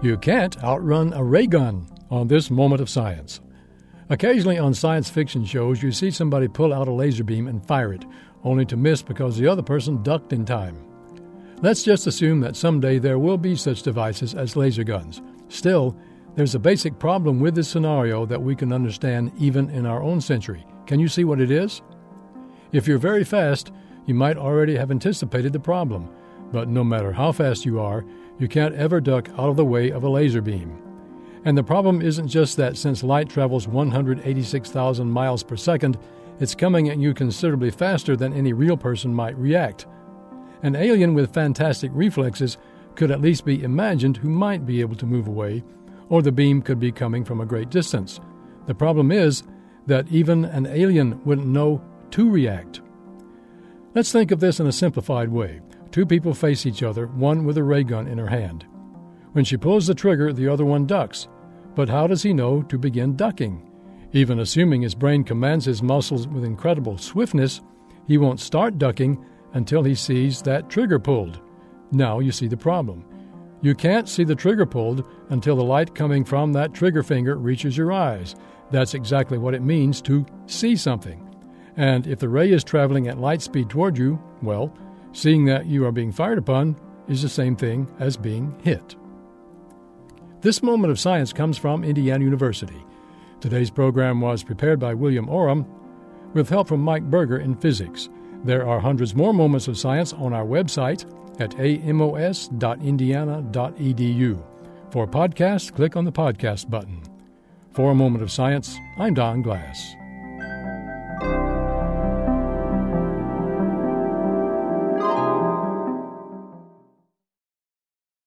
You can't outrun a ray gun on this moment of science. Occasionally on science fiction shows, you see somebody pull out a laser beam and fire it, only to miss because the other person ducked in time. Let's just assume that someday there will be such devices as laser guns. Still, there's a basic problem with this scenario that we can understand even in our own century. Can you see what it is? If you're very fast, you might already have anticipated the problem, but no matter how fast you are, you can't ever duck out of the way of a laser beam. And the problem isn't just that since light travels 186,000 miles per second, it's coming at you considerably faster than any real person might react. An alien with fantastic reflexes could at least be imagined who might be able to move away, or the beam could be coming from a great distance. The problem is that even an alien wouldn't know to react. Let's think of this in a simplified way. Two people face each other, one with a ray gun in her hand. When she pulls the trigger, the other one ducks. But how does he know to begin ducking? Even assuming his brain commands his muscles with incredible swiftness, he won't start ducking until he sees that trigger pulled. Now you see the problem. You can't see the trigger pulled until the light coming from that trigger finger reaches your eyes. That's exactly what it means to see something. And if the ray is traveling at light speed toward you, well, seeing that you are being fired upon is the same thing as being hit. This moment of science comes from Indiana University. Today's program was prepared by William Oram with help from Mike Berger in physics. There are hundreds more moments of science on our website at amos.indiana.edu. For podcasts, click on the podcast button. For A Moment of Science, I'm Don Glass.